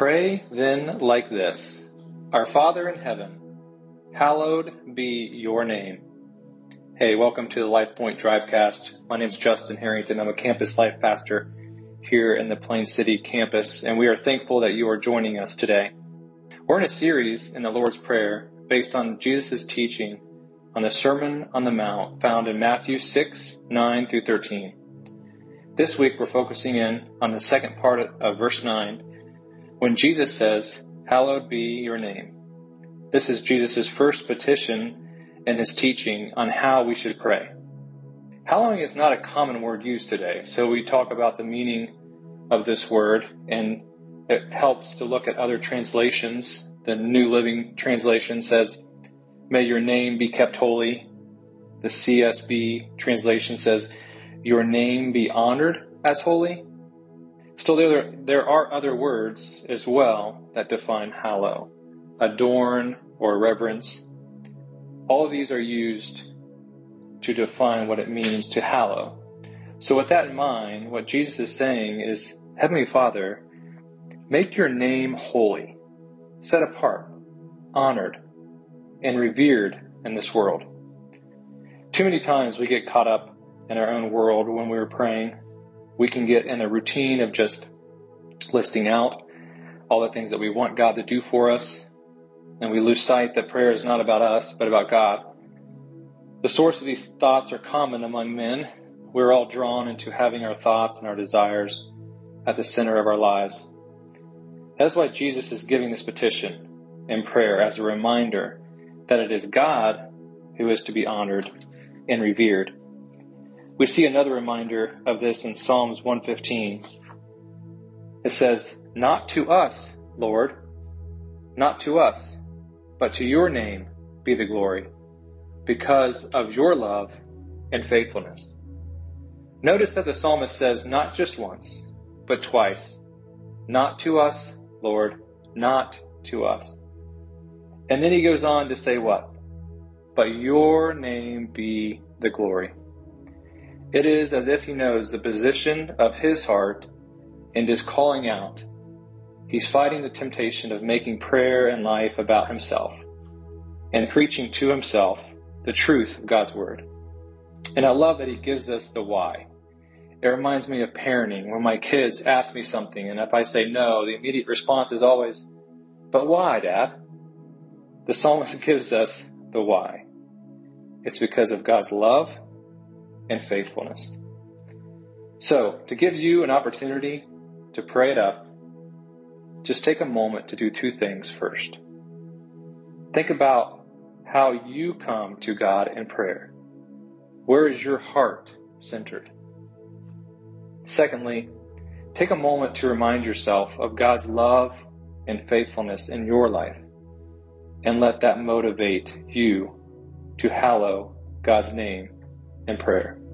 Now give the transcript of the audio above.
Pray then like this: Our Father in heaven, hallowed be your name. Hey, welcome to the LifePoint Drivecast. My name is Justin Harrington. I'm a campus life pastor here in the Plain City campus, and we are thankful that you are joining us today. We're in a series in the Lord's Prayer based on Jesus' teaching on the Sermon on the Mount found in Matthew 6, 9 through 13. This week we're focusing in on the second part of verse 9 when Jesus says, "Hallowed be your name." This is Jesus' first petition in his teaching on how we should pray. Hallowing is not a common word used today, so we talk about the meaning of this word, and it helps to look at other translations. The New Living Translation says, "May your name be kept holy." The CSB translation says, "Your name be honored as holy." Still, there are other words as well that define hallow: adorn or reverence. All of these are used to define what it means to hallow. So with that in mind, what Jesus is saying is, Heavenly Father, make your name holy, set apart, honored, and revered in this world. Too many times we get caught up in our own world when we're praying. We can get in a routine of just listing out all the things that we want God to do for us, and we lose sight that prayer is not about us, but about God. The source of these thoughts are common among men. We're all drawn into having our thoughts and our desires at the center of our lives. That's why Jesus is giving this petition in prayer as a reminder that it is God who is to be honored and revered. We see another reminder of this in Psalms 115. It says, "Not to us, Lord, not to us, but to your name be the glory, because of your love and faithfulness." Notice that the psalmist says not just once, but twice, "Not to us, Lord, not to us." And then he goes on to say what? "But your name be the glory." It is as if he knows the position of his heart and is calling out. He's fighting the temptation of making prayer and life about himself and preaching to himself the truth of God's word. And I love that he gives us the why. It reminds me of parenting. When my kids ask me something, and if I say no, the immediate response is always, "But why, Dad?" The psalmist gives us the why. It's because of God's love and faithfulness. So, to give you an opportunity to pray it up, just take a moment to do two things first. Think about how you come to God in prayer. Where is your heart centered? Secondly, take a moment to remind yourself of God's love and faithfulness in your life, and let that motivate you to hallow God's name in prayer.